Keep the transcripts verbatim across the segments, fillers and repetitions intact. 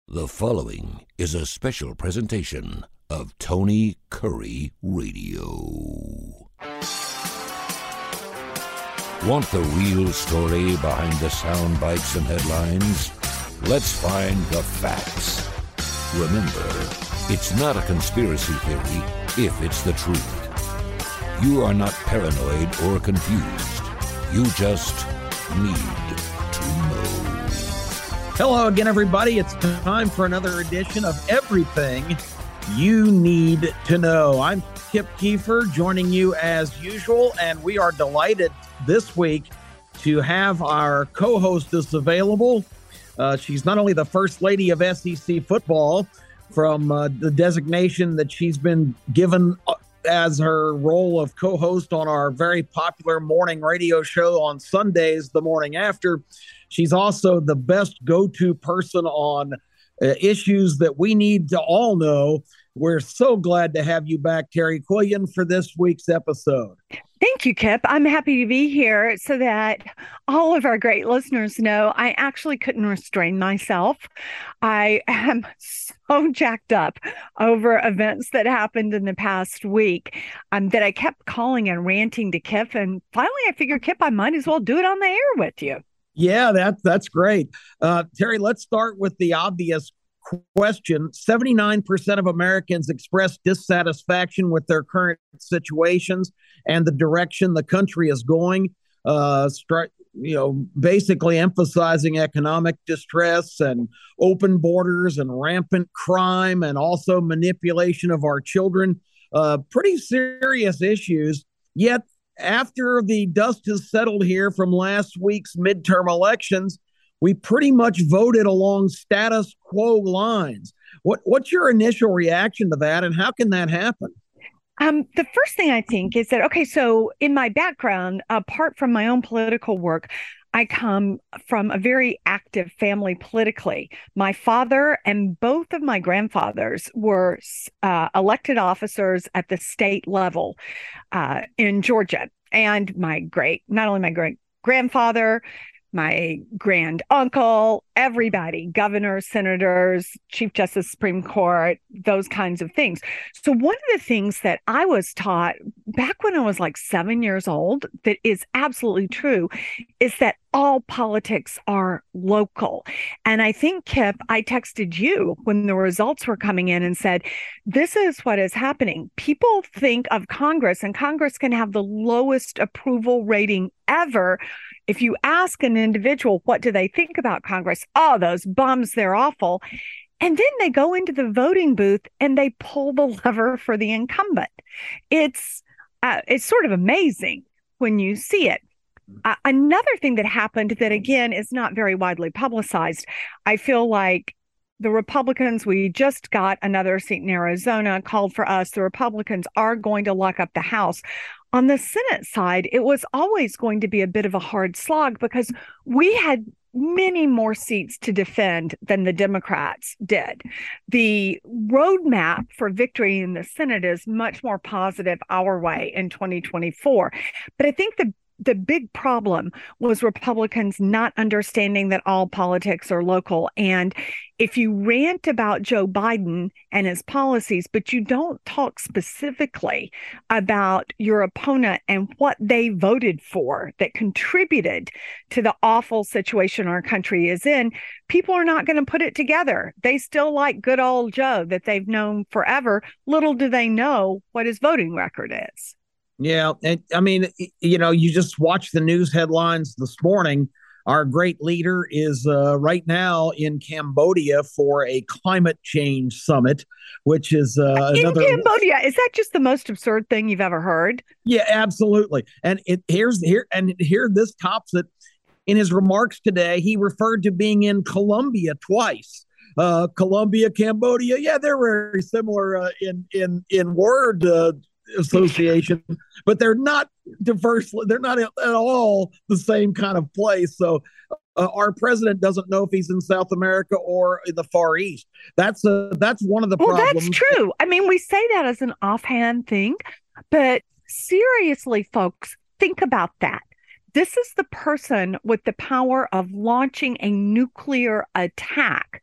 The following is a special presentation of Tony Curry Radio. Want the real story behind the sound bites and headlines? Let's find the facts. Remember, it's not a conspiracy theory if it's the truth. You are not paranoid or confused. You just need to know. Hello again, everybody. It's time for another edition of Everything You Need to Know. I'm Kip Keefer, joining you as usual, and we are delighted this week to have our co-hostess available. Uh, she's not only the First Lady of S E C football from uh, the designation that she's been given as her role of co-host on our very popular morning radio show on Sundays, the morning after. She's also the best go-to person on uh, issues that we need to all know. We're so glad to have you back, Terry Quillian, for this week's episode. Thank you, Kip. I'm happy to be here so that all of our great listeners know I actually couldn't restrain myself. I am so jacked up over events that happened in the past week um, that I kept calling and ranting to Kip. And finally, I figured, Kip, I might as well do it on the air with you. Yeah, that, that's great. Uh, Terry, let's start with the obvious question. seventy-nine percent of Americans express dissatisfaction with their current situations and the direction the country is going, uh, stri- you know, basically emphasizing economic distress and open borders and rampant crime and also manipulation of our children. Uh, pretty serious issues. Yet, after the dust has settled here from last week's midterm elections, we pretty much voted along status quo lines. What, what's your initial reaction to that, and how can that happen? Um, the first thing I think is that, okay, so in my background, apart from my own political work, I come from a very active family politically. My father and both of my grandfathers were uh, elected officers at the state level uh, in Georgia. And my great, not only my great grandfather, my grand uncle, everybody, governors, senators, Chief Justice, Supreme Court, those kinds of things. So one of the things that I was taught back when I was like seven years old that is absolutely true is that all politics are local. And I think, Kip, I texted you when the results were coming in and said, this is what is happening. People think of Congress, and Congress can have the lowest approval rating ever. If you ask an individual, what do they think about Congress? Oh, those bums, they're awful. And then they go into the voting booth and they pull the lever for the incumbent. It's uh, it's sort of amazing when you see it. Uh, another thing that happened that, again, is not very widely publicized, I feel like the Republicans, we just got another seat in Arizona called for us. The Republicans are going to lock up the House. On the Senate side, it was always going to be a bit of a hard slog because we had many more seats to defend than the Democrats did. The roadmap for victory in the Senate is much more positive our way in twenty twenty-four. But I think the The big problem was Republicans not understanding that all politics are local. And if you rant about Joe Biden and his policies, but you don't talk specifically about your opponent and what they voted for that contributed to the awful situation our country is in, people are not going to put it together. They still like good old Joe that they've known forever. Little do they know what his voting record is. Yeah, and I mean, you know, you just watch the news headlines this morning. Our great leader is uh, right now in Cambodia for a climate change summit, which is uh, in another. Cambodia, is that just the most absurd thing you've ever heard? Yeah, absolutely. And it here's here and here this tops it. In his remarks today, he referred to being in Colombia twice. Uh, Colombia, Cambodia, yeah, they're very similar uh, in in in word. Uh, association, but they're not diverse. They're not at all the same kind of place. So uh, our president doesn't know if he's in South America or in the Far East. That's a, that's one of the well, problems. That's true. I mean, we say that as an offhand thing, but seriously, folks, think about that. This is the person with the power of launching a nuclear attack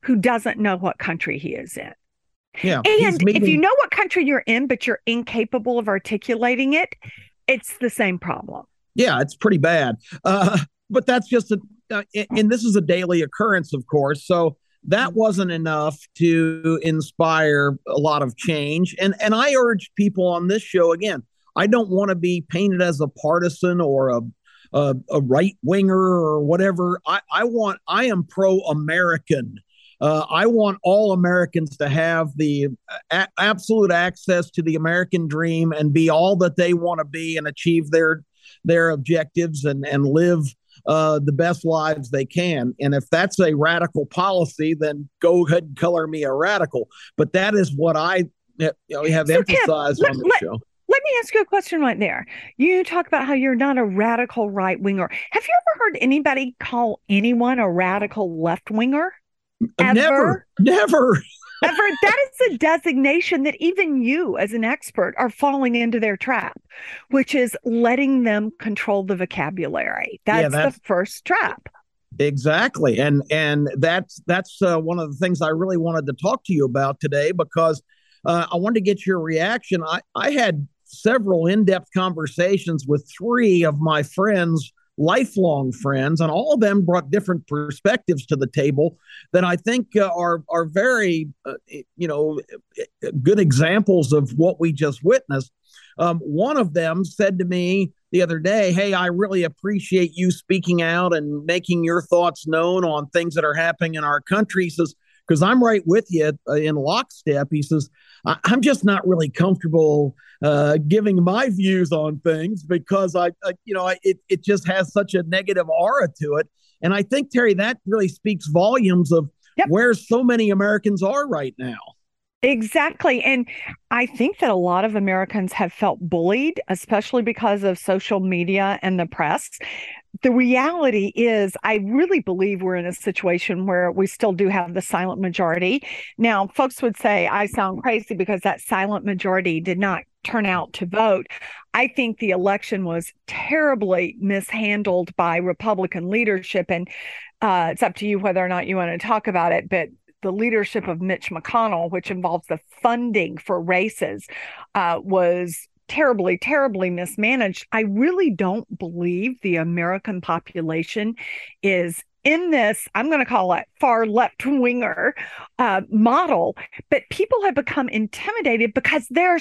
who doesn't know what country he is in. Yeah. And meeting- if you know what country you're in, but you're incapable of articulating it, it's the same problem. Yeah, it's pretty bad. Uh, but that's just a, uh, and this is a daily occurrence, of course. So that wasn't enough to inspire a lot of change. And and I urge people on this show, again, I don't want to be painted as a partisan or a a, a right winger or whatever. I, I want, I am pro-American. Uh, I want all Americans to have the a- absolute access to the American dream and be all that they want to be and achieve their their objectives and and live uh, the best lives they can. And if that's a radical policy, then go ahead and color me a radical. But that is what I you know, have so emphasized Kip, on the let, show. Let me ask you a question right there. You talk about how you're not a radical right winger. Have you ever heard anybody call anyone a radical left winger? Ever? Never, never. Ever. That is a designation that even you as an expert are falling into their trap, which is letting them control the vocabulary. That's, yeah, that's the first trap. Exactly. And and that's that's uh, one of the things I really wanted to talk to you about today, because uh, I wanted to get your reaction. I, I had several in-depth conversations with three of my friends, lifelong friends, and all of them brought different perspectives to the table that I think uh, are are very, uh, you know, good examples of what we just witnessed. Um, one of them said to me the other day, "Hey, I really appreciate you speaking out and making your thoughts known on things that are happening in our country." He says, "Because I'm right with you uh, in lockstep." He says, I- I'm just not really comfortable uh, giving my views on things because I, I you know, I, it it just has such a negative aura to it. And I think, Terry, that really speaks volumes of yep. where so many Americans are right now. Exactly. And I think that a lot of Americans have felt bullied, especially because of social media and the press. The reality is, I really believe we're in a situation where we still do have the silent majority. Now, folks would say I sound crazy because that silent majority did not turn out to vote. I think the election was terribly mishandled by Republican leadership. And uh, it's up to you whether or not you want to talk about it. But the leadership of Mitch McConnell, which involves the funding for races, uh, was terribly, terribly mismanaged. I really don't believe the American population is in this, I'm going to call it far left winger uh, model, but people have become intimidated because they're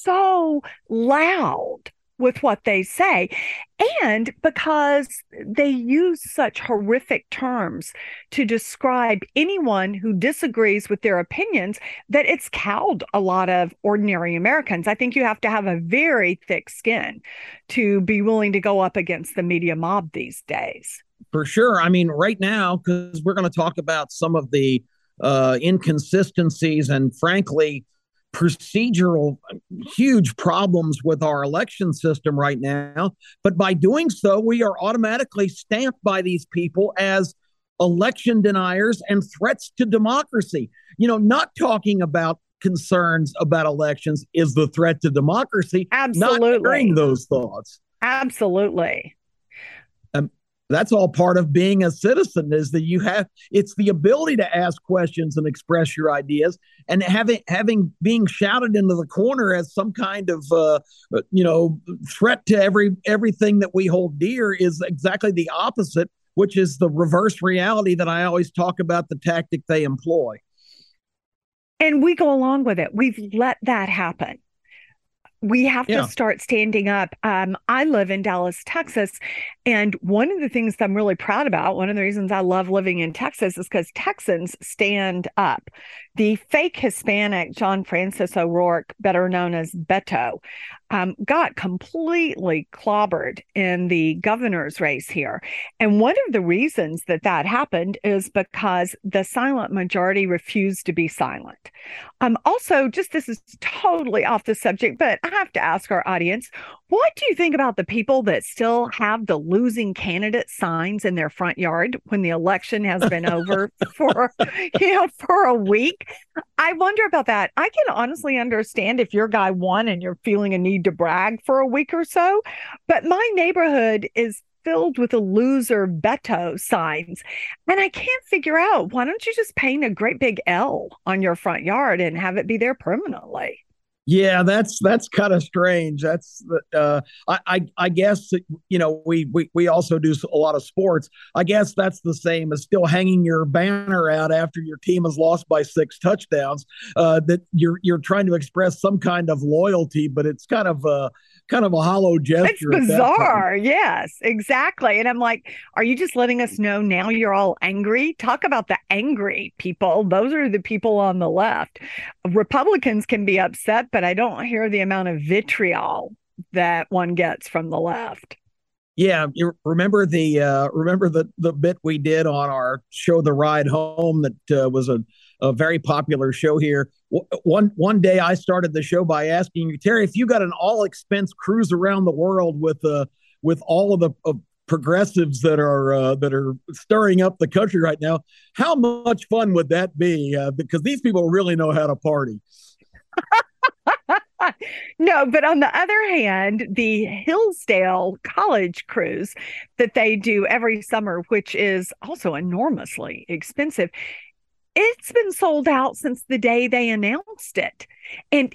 so loud with what they say, and because they use such horrific terms to describe anyone who disagrees with their opinions that it's cowed a lot of ordinary Americans. I think you have to have a very thick skin to be willing to go up against the media mob these days. For sure. I mean, right now, because we're going to talk about some of the uh, inconsistencies and, frankly, procedural huge problems with our election system right now. But by doing so, we are automatically stamped by these people as election deniers and threats to democracy. You know, not talking about concerns about elections is the threat to democracy. Absolutely. Not hearing those thoughts. Absolutely. Um, That's all part of being a citizen, is that you have, it's the ability to ask questions and express your ideas, and having, having being shouted into the corner as some kind of, uh, you know, threat to every, everything that we hold dear is exactly the opposite, which is the reverse reality that I always talk about, the tactic they employ. And we go along with it. We've let that happen. We have yeah. to start standing up. Um, I live in Dallas, Texas, and one of the things I'm really proud about, one of the reasons I love living in Texas, is because Texans stand up. The fake Hispanic John Francis O'Rourke, better known as Beto, um, got completely clobbered in the governor's race here. And one of the reasons that that happened is because the silent majority refused to be silent. Um, also, just this is totally off the subject, but I have to ask our audience, what do you think about the people that still have the losing candidate signs in their front yard when the election has been over for, you know, for a week? I wonder about that. I can honestly understand if your guy won and you're feeling a need to brag for a week or so, but my neighborhood is filled with the loser Beto signs. And I can't figure out, why don't you just paint a great big L on your front yard and have it be there permanently? Yeah, that's that's kind of strange. That's uh, I, I I guess you know we, we we also do a lot of sports. I guess that's the same as still hanging your banner out after your team has lost by six touchdowns. Uh, that you're you're trying to express some kind of loyalty, but it's kind of a kind of a hollow gesture. It's bizarre. Yes, exactly. And I'm like, are you just letting us know now you're all angry? Talk about the angry people. Those are the people on the left. Republicans can be upset, but I don't hear the amount of vitriol that one gets from the left. Yeah, you remember the uh, remember the the bit we did on our show, The Ride Home, that uh, was a, a very popular show here. W- one one day, I started the show by asking you, Terry, if you got an all expense cruise around the world with uh, with all of the uh, progressives that are uh, that are stirring up the country right now, how much fun would that be? Uh, because these people really know how to party. No, but on the other hand, the Hillsdale College cruise that they do every summer, which is also enormously expensive, it's been sold out since the day they announced it. And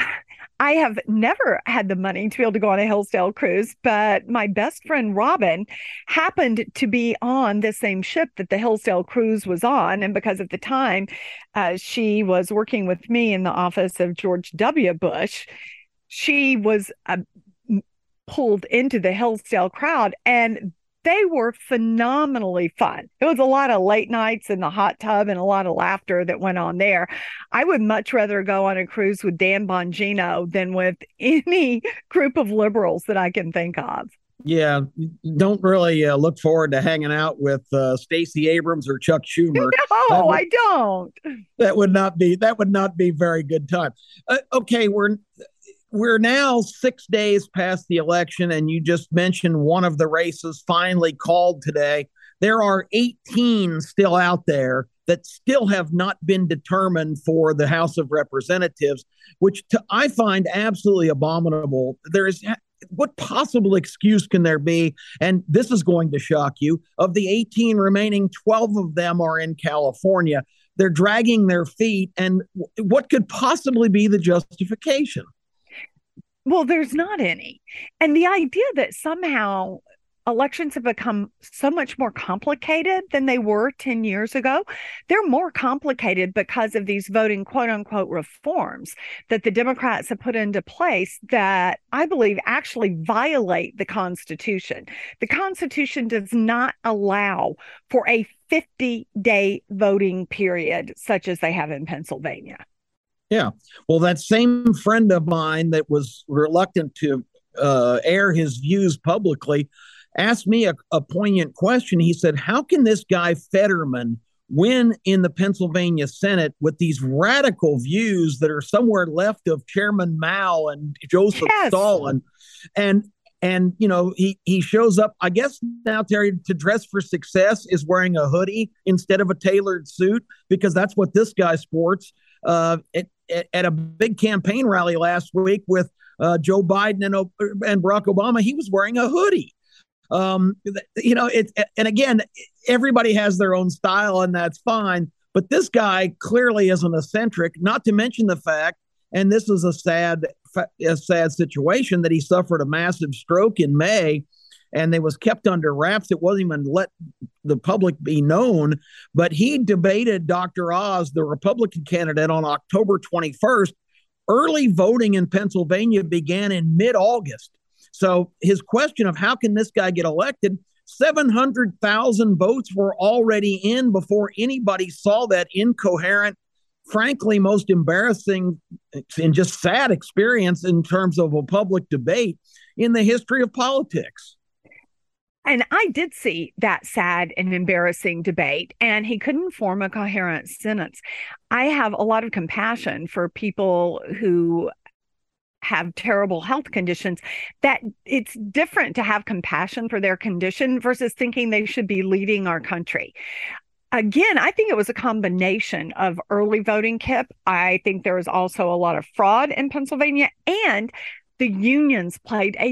I have never had the money to be able to go on a Hillsdale cruise, but my best friend Robin happened to be on the same ship that the Hillsdale cruise was on. And because at the time uh, she was working with me in the office of George W. Bush, she was uh, pulled into the Hillsdale crowd, and they were phenomenally fun. It was a lot of late nights in the hot tub and a lot of laughter that went on there. I would much rather go on a cruise with Dan Bongino than with any group of liberals that I can think of. Yeah, don't really uh, look forward to hanging out with uh, Stacey Abrams or Chuck Schumer. No, would, I don't. That would not be that would not be very good time. Uh, okay, we're We're now six days past the election, and you just mentioned one of the races finally called today. There are eighteen still out there that still have not been determined for the House of Representatives, which to, I find absolutely abominable. There is what possible excuse can there be? And this is going to shock you. Of the eighteen remaining, twelve of them are in California. They're dragging their feet, and what could possibly be the justification? Well, there's not any. And the idea that somehow elections have become so much more complicated than they were ten years ago. They're more complicated because of these voting quote unquote reforms that the Democrats have put into place that I believe actually violate the Constitution. The Constitution does not allow for a fifty day voting period such as they have in Pennsylvania. Yeah. Well, that same friend of mine that was reluctant to uh, air his views publicly asked me a, a poignant question. He said, how can this guy Fetterman win in the Pennsylvania Senate with these radical views that are somewhere left of Chairman Mao and Joseph yes. Stalin? And And, you know, he, he shows up, I guess now, Terry, to dress for success is wearing a hoodie instead of a tailored suit, because that's what this guy sports. Uh, at, at a big campaign rally last week with uh, Joe Biden and, and Barack Obama, he was wearing a hoodie. Um, you know, it, and again, everybody has their own style, and that's fine. But this guy clearly is an eccentric, not to mention the fact, and this is a sad, a sad situation, that he suffered a massive stroke in May, and they was kept under wraps. It wasn't even let the public be known, but he debated Doctor Oz, the Republican candidate, on October twenty-first. Early voting in Pennsylvania began in mid-August. So his question of how can this guy get elected, seven hundred thousand votes were already in before anybody saw that incoherent, frankly, most embarrassing and just sad experience in terms of a public debate in the history of politics. And I did see that sad and embarrassing debate, and he couldn't form a coherent sentence. I have a lot of compassion for people who have terrible health conditions, that it's different to have compassion for their condition versus thinking they should be leading our country. Again, I think it was a combination of early voting, Kip. I think there was also a lot of fraud in Pennsylvania, and the unions played a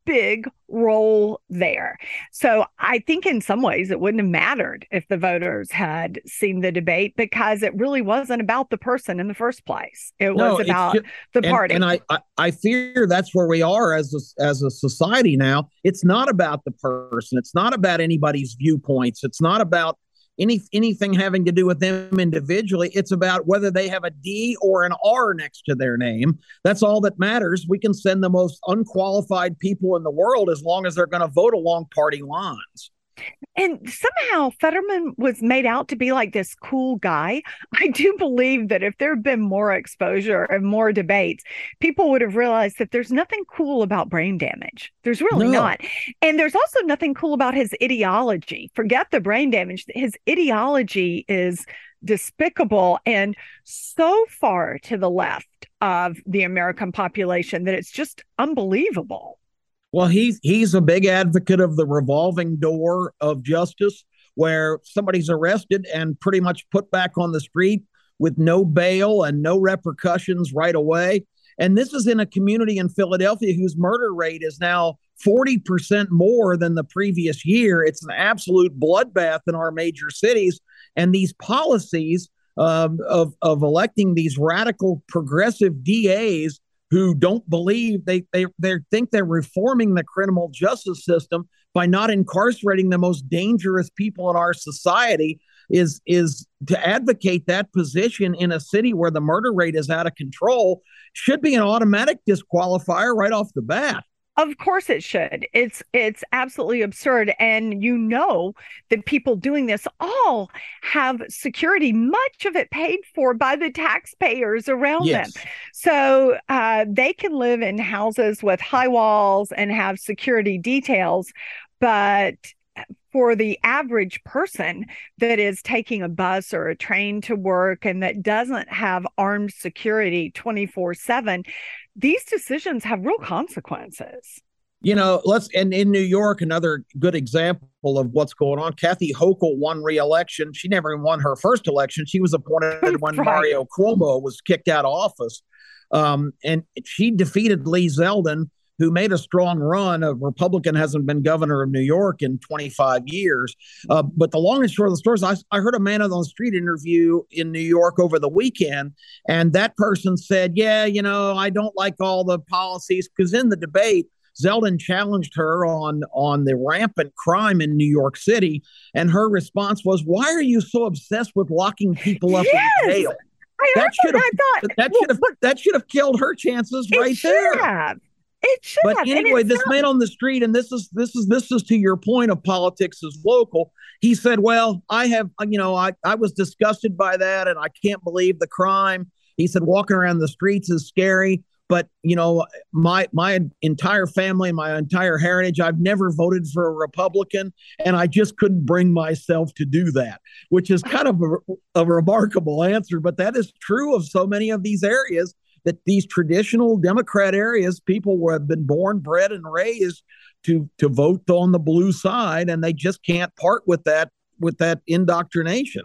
big role there. So I think in some ways it wouldn't have mattered if the voters had seen the debate, because it really wasn't about the person in the first place. It No, was it's about ju- the and, party. and I, I, I fear that's where we are as a, as a society now. It's not about the person. It's not about anybody's viewpoints. It's not about any anything having to do with them individually. It's about whether they have a D or an R next to their name. That's all that matters. We can send the most unqualified people in the world as long as they're going to vote along party lines. And somehow Fetterman was made out to be like this cool guy. I do believe that if there had been more exposure and more debates, people would have realized that there's nothing cool about brain damage. There's really No. not. And there's also nothing cool about his ideology. Forget the brain damage. His ideology is despicable and so far to the left of the American population that it's just unbelievable. Well, he's he's a big advocate of the revolving door of justice, where somebody's arrested and pretty much put back on the street with no bail and no repercussions right away. And this is in a community in Philadelphia whose murder rate is now forty percent more than the previous year. It's an absolute bloodbath in our major cities. And these policies um, of, of electing these radical progressive D As who don't believe they, they they think they're reforming the criminal justice system by not incarcerating the most dangerous people in our society is is to advocate that position in a city where the murder rate is out of control should be an automatic disqualifier right off the bat. Of course it should. It's it's absolutely absurd. And you know that people doing this all have security, much of it paid for by the taxpayers around Yes. them. So uh, they can live in houses with high walls and have security details. But for the average person that is taking a bus or a train to work and that doesn't have armed security twenty-four seven, these decisions have real consequences. You know, let's and in New York, another good example of what's going on. Kathy Hochul won re-election. She never even won her first election. She was appointed when Right. Mario Cuomo was kicked out of office. Um, and she defeated Lee Zeldin, who made a strong run. A Republican hasn't been governor of New York in twenty-five years. Uh, but the long and short of the story is I, I heard a man on the street interview in New York over the weekend, and that person said, yeah, you know, I don't like all the policies, because in the debate, Zeldin challenged her on, on the rampant crime in New York City, and her response was, why are you so obsessed with locking people up Yes! in jail? I That heard should that. have I thought that well, should have but that should have killed her chances it right should there. have. It should But have. And anyway, it's this not- man on the street, and this is this is this is to your point of politics is local. He said, "Well, I have, you know, I I was disgusted by that, and I can't believe the crime." He said, "Walking around the streets is scary, but you know, my my entire family, my entire heritage, I've never voted for a Republican, and I just couldn't bring myself to do that," which is kind of a, a remarkable answer, but that is true of so many of these areas. That these traditional Democrat areas, people have been born, bred, and raised to to vote on the blue side, and they just can't part with that with that indoctrination.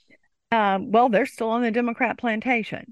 Um, well, they're still on the Democrat plantation.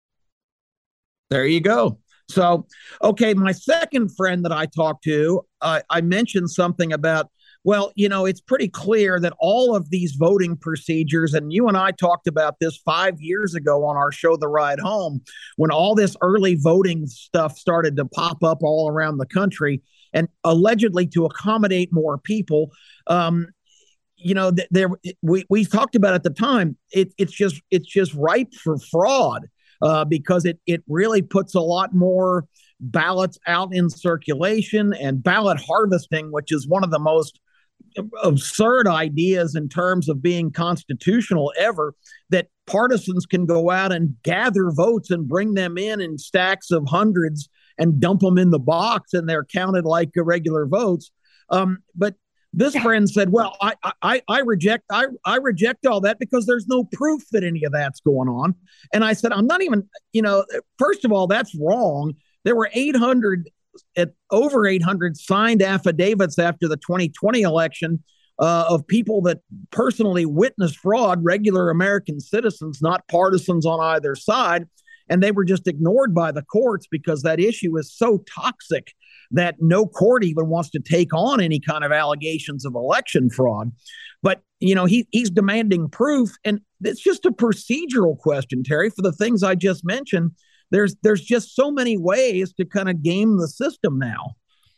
There you go. So, okay, my second friend that I talked to, uh, I mentioned something about, well, you know, it's pretty clear that all of these voting procedures, and you and I talked about this five years ago on our show, The Ride Home, when all this early voting stuff started to pop up all around the country, and allegedly to accommodate more people. Um, you know, th- there we we talked about at the time. It, it's just it's just ripe for fraud uh, because it it really puts a lot more ballots out in circulation, and ballot harvesting, which is one of the most absurd ideas in terms of being constitutional ever, that partisans can go out and gather votes and bring them in in stacks of hundreds and dump them in the box, and they're counted like irregular votes. Um, but this friend said, well, I, I, I reject, I, I reject all that because there's no proof that any of that's going on. And I said, I'm not even, you know, first of all, that's wrong. There were eight hundred at over eight hundred signed affidavits after the twenty twenty election uh, of people that personally witnessed fraud, regular American citizens, not partisans on either side. and they were just ignored by the courts because that issue is so toxic that no court even wants to take on any kind of allegations of election fraud. But, you know, he he's demanding proof, and it's just a procedural question, Terry, for the things I just mentioned. There's there's just so many ways to kind of game the system now.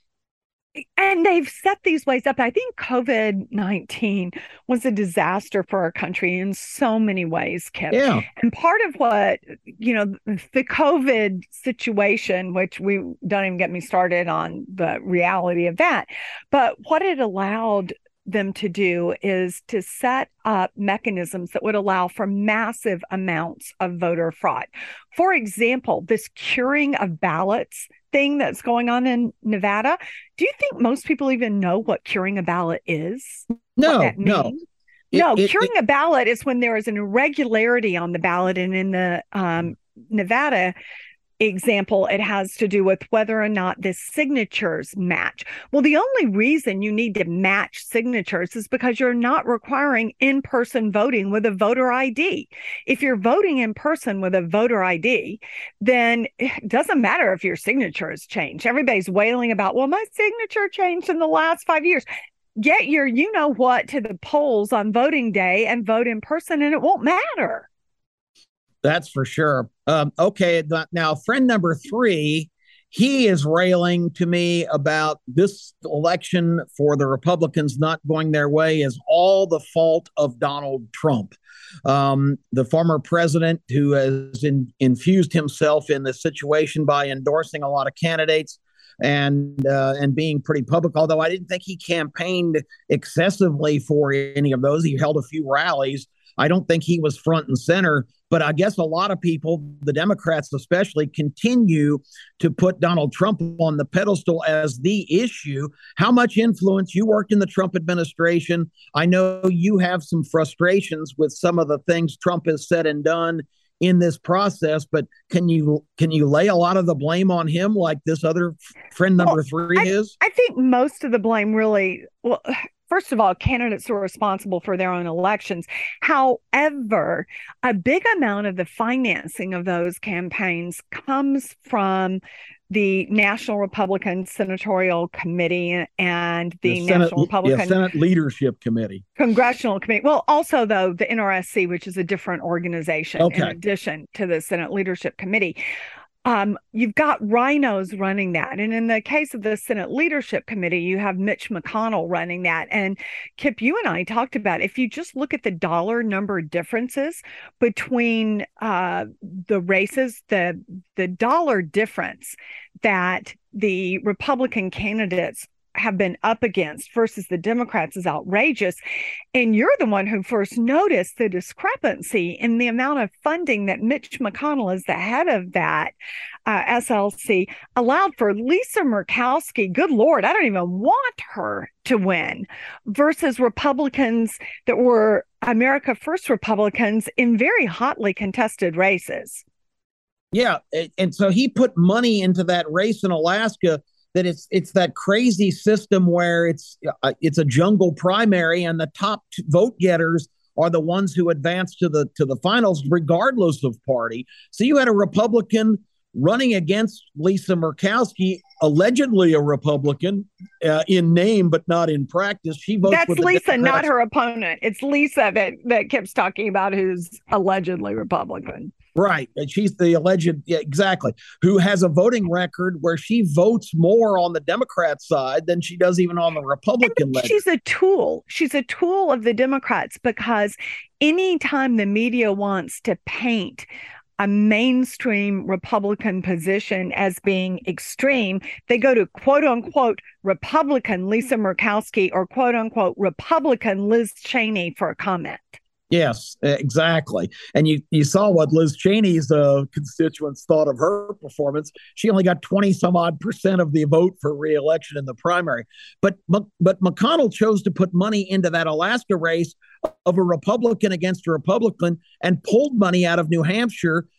And they've set these ways up. I think COVID nineteen was a disaster for our country in so many ways, Kip. Yeah. And part of what, you know, the COVID situation, which we don't even get me started on the reality of that, but what it allowed them to do is to set up mechanisms that would allow for massive amounts of voter fraud. For example, this curing of ballots thing that's going on in Nevada. Do you think most people even know what curing a ballot is? No, no. It, no, it, curing it, a ballot is when there is an irregularity on the ballot. And in the um, Nevada example, it has to do with whether or not the signatures match. Well, the only reason you need to match signatures is because you're not requiring in-person voting with a voter I D. If you're voting in person with a voter I D, then it doesn't matter if your signature has changed. Everybody's wailing about, well, my signature changed in the last five years. Get your you-know-what to the polls on voting day and vote in person, and it won't matter. That's for sure. Um, okay, now friend number three, he is railing to me about this election for the Republicans not going their way is all the fault of Donald Trump, um, the former president who has in, infused himself in the situation by endorsing a lot of candidates and uh, and being pretty public, although I didn't think he campaigned excessively for any of those. He held a few rallies. I don't think he was front and center, but I guess a lot of people, the Democrats especially, continue to put Donald Trump on the pedestal as the issue. How much influence? You worked in the Trump administration. I know you have some frustrations with some of the things Trump has said and done in this process, but can you can you lay a lot of the blame on him like this other friend number well, three I, is? I think most of the blame really, well, first of all, candidates are responsible for their own elections. However, a big amount of the financing of those campaigns comes from the National Republican Senatorial Committee and the, the Senate, National Republican yeah, Senate Leadership Committee. Congressional Committee. Well, also, though, the N R S C, which is a different organization okay. in addition to the Senate Leadership Committee. Um, you've got rhinos running that. And in the case of the Senate Leadership Committee, you have Mitch McConnell running that. And Kip, you and I talked about, if you just look at the dollar number differences between uh, the races, the, the dollar difference that the Republican candidates have been up against versus the Democrats is outrageous. And you're the one who first noticed the discrepancy in the amount of funding that Mitch McConnell, as the head of that uh, S L C, allowed for Lisa Murkowski. Good Lord, I don't even want her to win, versus Republicans that were America First Republicans in very hotly contested races. Yeah. And so he put money into that race in Alaska. That it's it's that crazy system where it's uh, it's a jungle primary, and the top t- vote getters are the ones who advance to the to the finals, regardless of party. So you had a Republican running against Lisa Murkowski, allegedly a Republican uh, in name but not in practice. She votes. That's with the Lisa, Democrats. Not her opponent. It's Lisa that that Kip's talking about, who's allegedly Republican. Right. And she's the alleged, yeah, exactly, who has a voting record where she votes more on the Democrat side than she does even on the Republican leg. She's a tool. She's a tool of the Democrats, because anytime the media wants to paint a mainstream Republican position as being extreme, they go to quote unquote Republican Lisa Murkowski or quote unquote Republican Liz Cheney for a comment. Yes, exactly. And you, you saw what Liz Cheney's uh, constituents thought of her performance. She only got twenty some odd percent of the vote for re-election in the primary. But, but McConnell chose to put money into that Alaska race of a Republican against a Republican and pulled money out of New Hampshire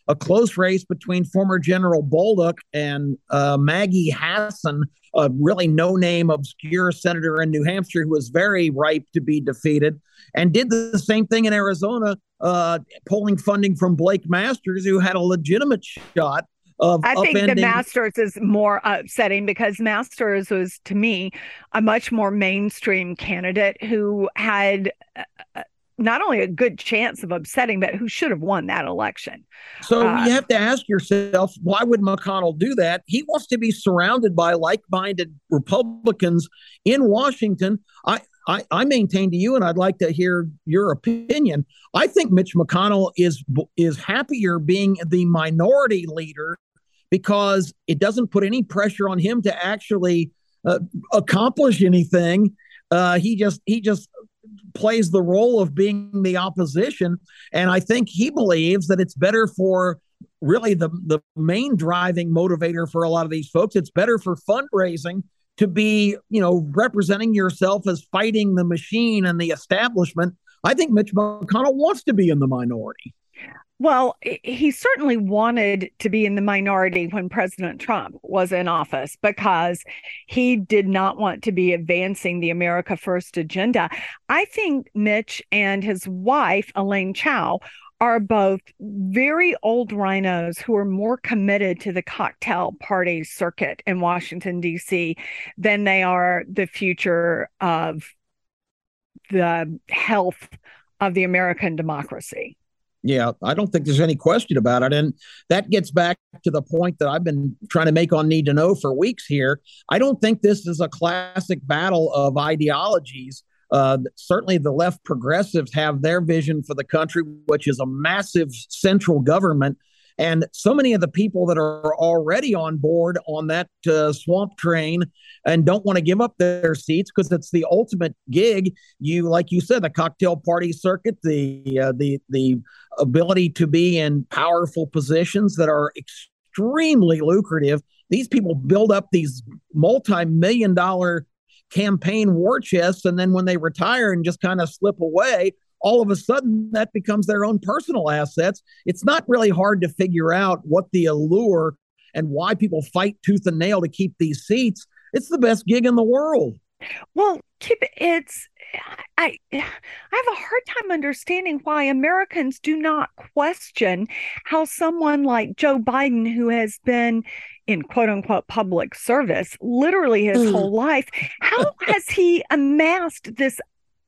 a close race between former General Bolduc and uh, Maggie Hassan, a really no-name, obscure senator in New Hampshire who was very ripe to be defeated, and did the same thing in Arizona, uh, pulling funding from Blake Masters, who had a legitimate shot of I think upending. the Masters is more upsetting because Masters was, to me, a much more mainstream candidate who had uh, not only a good chance of upsetting, but who should have won that election. So uh, you have to ask yourself, why would McConnell do that? He wants to be surrounded by like-minded Republicans in Washington. I, I, I maintain to you, and I'd like to hear your opinion, I think Mitch McConnell is is happier being the minority leader because it doesn't put any pressure on him to actually uh, accomplish anything. Uh, he just he just plays the role of being the opposition. And I think he believes that it's better for really the, the main driving motivator for a lot of these folks. It's better for fundraising to be, you know, representing yourself as fighting the machine and the establishment. I think Mitch McConnell wants to be in the minority. Well, he certainly wanted to be in the minority when President Trump was in office because he did not want to be advancing the America First agenda. I think Mitch and his wife, Elaine Chao, are both very old rhinos who are more committed to the cocktail party circuit in Washington, D C than they are the future of the health of the American democracy. Yeah, I don't think there's any question about it. And that gets back to the point that I've been trying to make on Need to Know for weeks here. I don't think this is a classic battle of ideologies. Uh, certainly the left progressives have their vision for the country, which is a massive central government. And so many of the people that are already on board on that uh, swamp train and don't want to give up their seats because it's the ultimate gig. You, like you said, the cocktail party circuit, the uh, the the ability to be in powerful positions that are extremely lucrative. These people build up these multi-million dollar campaign war chests, and then when they retire and just kind of slip away, all of a sudden that becomes their own personal assets. It's not really hard to figure out what the allure and why people fight tooth and nail to keep these seats. It's the best gig in the world. Well, Kip, it's I I have a hard time understanding why Americans do not question how someone like Joe Biden, who has been in quote unquote public service literally his mm. whole life, how has he amassed this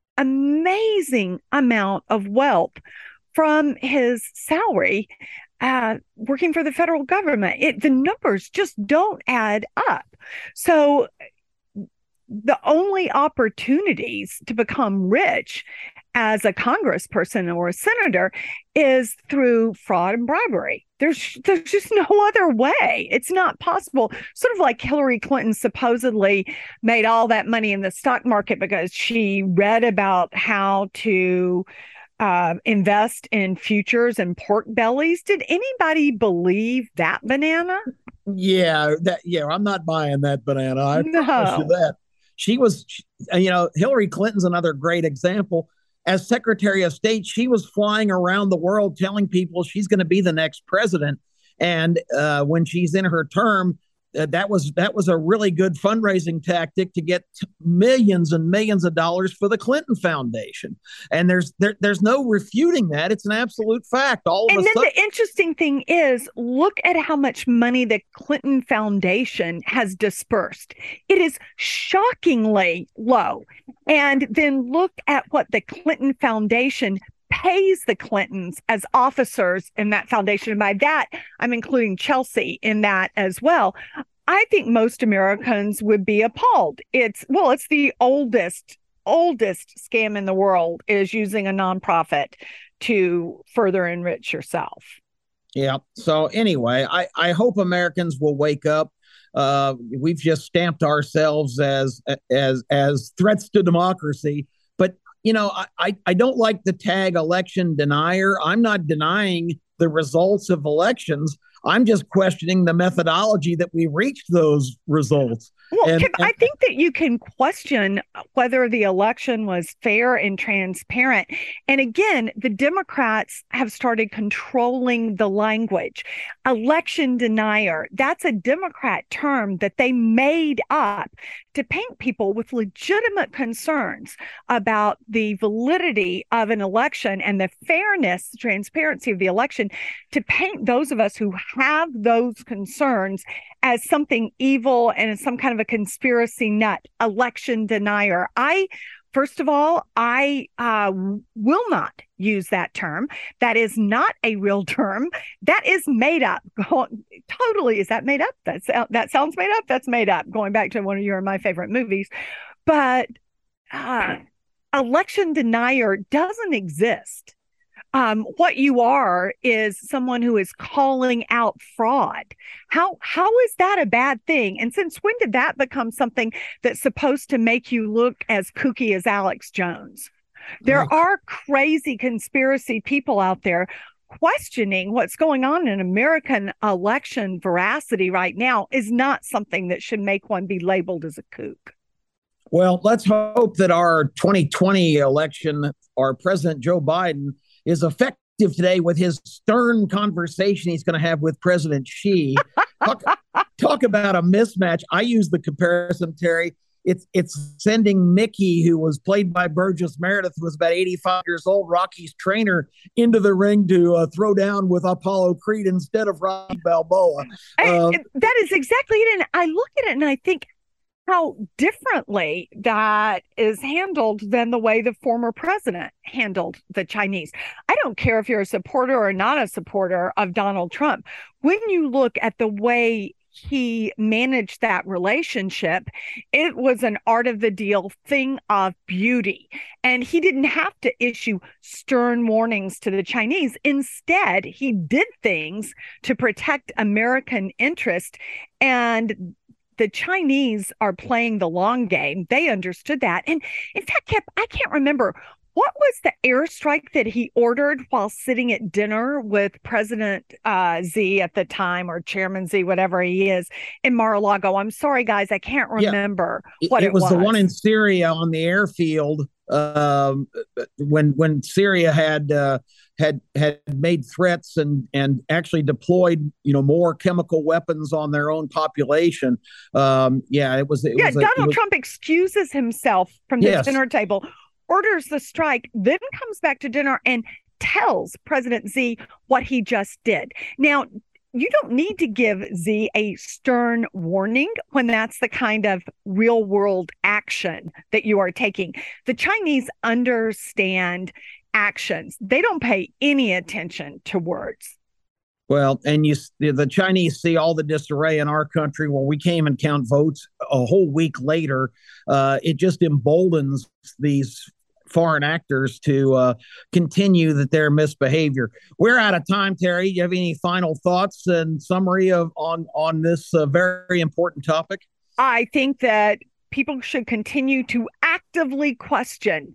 amazing amount of wealth from his salary uh, working for the federal government? It, the numbers just don't add up. So the only opportunities to become rich as a congressperson or a senator is through fraud and bribery. There's there's just no other way. It's not possible. Sort of like Hillary Clinton supposedly made all that money in the stock market because she read about how to uh, invest in futures and pork bellies. Did anybody believe that banana? Yeah, that yeah, I'm not buying that banana. I no. promise you that. She was, you know, Hillary Clinton's another great example. As Secretary of State, she was flying around the world telling people she's going to be the next president. And uh, when she's in her term, uh, that was that was a really good fundraising tactic to get t- millions and millions of dollars for the Clinton Foundation. And there's there, there's no refuting that. It's an absolute fact. All of and a then sudden, the interesting thing is, look at how much money the Clinton Foundation has dispersed. It is shockingly low. And then look at what the Clinton Foundation pays the Clintons as officers in that foundation. And by that, I'm including Chelsea in that as well. I think most Americans would be appalled. It's, well, it's the oldest, oldest scam in the world is using a nonprofit to further enrich yourself. Yeah. So anyway, I, I hope Americans will wake up. Uh, we've just stamped ourselves as as as threats to democracy. But, you know, I, I, I don't like the tag election denier. I'm not denying the results of elections. I'm just questioning the methodology that we reached those results. Well, And- Kip, and- I think that you can question whether the election was fair and transparent. And again, the Democrats have started controlling the language. Election denier, that's a Democrat term that they made up to paint people with legitimate concerns about the validity of an election and the fairness, transparency of the election, to paint those of us who have those concerns as something evil and as some kind of a conspiracy nut, election denier. I, first of all, I uh, will not use that term. That is not a real term. That is made up. Totally. Is that made up? That's, that sounds made up. That's made up. Going back to one of your my favorite movies. But uh, election denier doesn't exist. Um, what you are is someone who is calling out fraud. How how is that a bad thing? And since when did that become something that's supposed to make you look as kooky as Alex Jones? There Right. are crazy conspiracy people out there questioning what's going on in American election veracity right now is not something that should make one be labeled as a kook. Well, let's hope that our twenty twenty election, our President Joe Biden, is effective today with his stern conversation he's going to have with President Xi. Talk, talk about a mismatch. I use the comparison, Terry. It's it's sending Mickey, who was played by Burgess Meredith, who was about eighty-five years old, Rocky's trainer, into the ring to uh, throw down with Apollo Creed instead of Rocky Balboa. Uh, I, that is exactly it. And I look at it and I think, how differently that is handled than the way the former president handled the Chinese. I don't care if you're a supporter or not a supporter of Donald Trump. When you look at the way he managed that relationship, it was an art of the deal thing of beauty. And he didn't have to issue stern warnings to the Chinese. Instead, he did things to protect American interest. And the Chinese are playing the long game. They understood that. And in fact, Kip, I can't remember, what was the airstrike that he ordered while sitting at dinner with President uh, Xi at the time, or Chairman Xi, whatever he is, in Mar-a-Lago? I'm sorry, guys, I can't remember yeah. what it, it, it was. was. The one in Syria on the airfield um, when when Syria had uh, had had made threats and and actually deployed, you know, more chemical weapons on their own population. Um, yeah, it was. It yeah, was a, Donald was, Trump excuses himself from the Yes. dinner table, orders the strike, then comes back to dinner and tells President Xi what he just did. Now, you don't need to give Xi a stern warning when that's the kind of real world action that you are taking. The Chinese understand actions. They don't pay any attention to words. Well, and you, the Chinese see all the disarray in our country. When we came and count votes a whole week later, uh, it just emboldens these foreign actors to uh, continue that their misbehavior. We're out of time, Terry. Do you have any final thoughts and summary of on on this uh, very important topic? I think that people should continue to actively question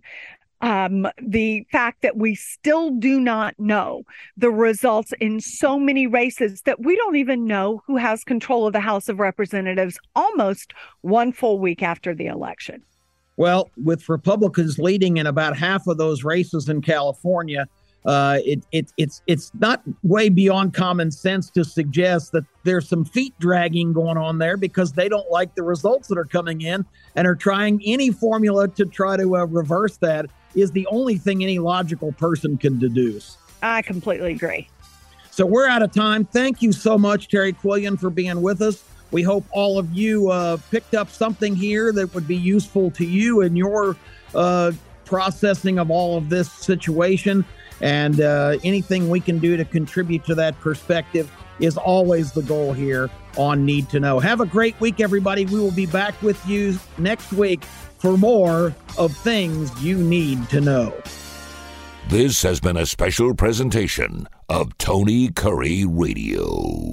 Um, the fact that we still do not know the results in so many races, that we don't even know who has control of the House of Representatives almost one full week after the election. Well, with Republicans leading in about half of those races in California, uh, it, it, it's it's not way beyond common sense to suggest that there's some feet dragging going on there, because they don't like the results that are coming in and are trying any formula to try to uh, reverse that. Is the only thing any logical person can deduce. I completely agree. So we're out of time. Thank you so much, Terry Quillian, for being with us. We hope all of you uh, picked up something here that would be useful to you in your uh, processing of all of this situation. And uh, anything we can do to contribute to that perspective is always the goal here on Need to Know. Have a great week, everybody. We will be back with you next week for more of Things You Need to Know. This has been a special presentation of Tony Curry Radio.